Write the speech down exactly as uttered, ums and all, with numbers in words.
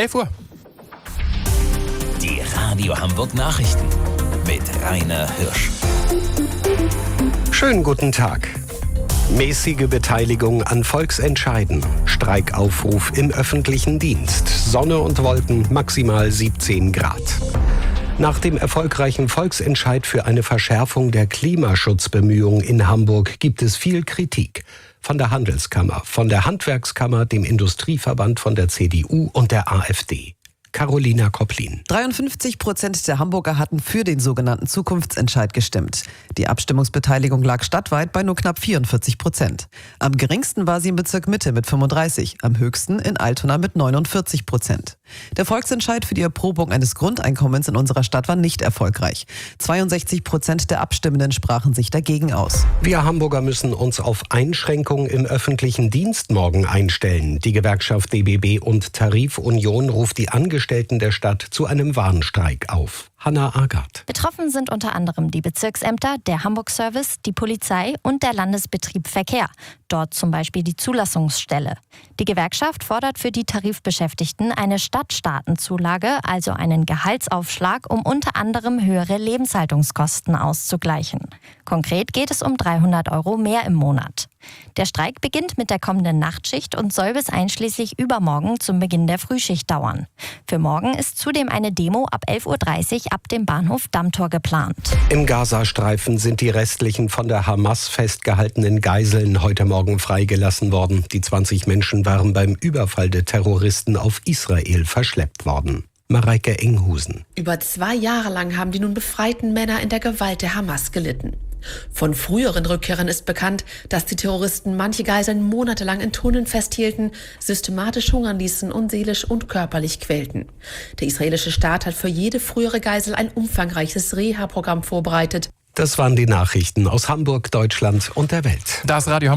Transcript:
elf Uhr. Die Radio Hamburg Nachrichten mit Rainer Hirsch. Schönen guten Tag. Mäßige Beteiligung an Volksentscheiden. Streikaufruf im öffentlichen Dienst. Sonne und Wolken, maximal siebzehn Grad. Nach dem erfolgreichen Volksentscheid für eine Verschärfung der Klimaschutzbemühungen in Hamburg gibt es viel Kritik. Von der Handelskammer, von der Handwerkskammer, dem Industrieverband, von der C D U und der AfD. Carolina Koplin. dreiundfünfzig Prozent der Hamburger hatten für den sogenannten Zukunftsentscheid gestimmt. Die Abstimmungsbeteiligung lag stadtweit bei nur knapp vierundvierzig Prozent. Am geringsten war sie im Bezirk Mitte mit fünfunddreißig, am höchsten in Altona mit neunundvierzig Prozent. Der Volksentscheid für die Erprobung eines Grundeinkommens in unserer Stadt war nicht erfolgreich. zweiundsechzig Prozent der Abstimmenden sprachen sich dagegen aus. Wir Hamburger müssen uns auf Einschränkungen im öffentlichen Dienst morgen einstellen. Die Gewerkschaft D B B und Tarifunion ruft die Angestellten der Stadt zu einem Warnstreik auf. Hanna Agard. Betroffen sind unter anderem die Bezirksämter, der Hamburg-Service, die Polizei und der Landesbetrieb Verkehr. Dort zum Beispiel die Zulassungsstelle. Die Gewerkschaft fordert für die Tarifbeschäftigten eine Stadtstaatenzulage, also einen Gehaltsaufschlag, um unter anderem höhere Lebenshaltungskosten auszugleichen. Konkret geht es um dreihundert Euro mehr im Monat. Der Streik beginnt mit der kommenden Nachtschicht und soll bis einschließlich übermorgen zum Beginn der Frühschicht dauern. Für morgen ist zudem eine Demo ab elf Uhr dreißig ab dem Bahnhof Dammtor geplant. Im Gazastreifen sind die restlichen von der Hamas festgehaltenen Geiseln heute Morgen freigelassen worden. Die zwanzig Menschen waren beim Überfall der Terroristen auf Israel verschleppt worden. Mareike Enghusen. Über zwei Jahre lang haben die nun befreiten Männer in der Gewalt der Hamas gelitten. Von früheren Rückkehrern ist bekannt, dass die Terroristen manche Geiseln monatelang in Tunneln festhielten, systematisch hungern ließen und seelisch und körperlich quälten. Der israelische Staat hat für jede frühere Geisel ein umfangreiches Reha-Programm vorbereitet. Das waren die Nachrichten aus Hamburg, Deutschland und der Welt. Das Radio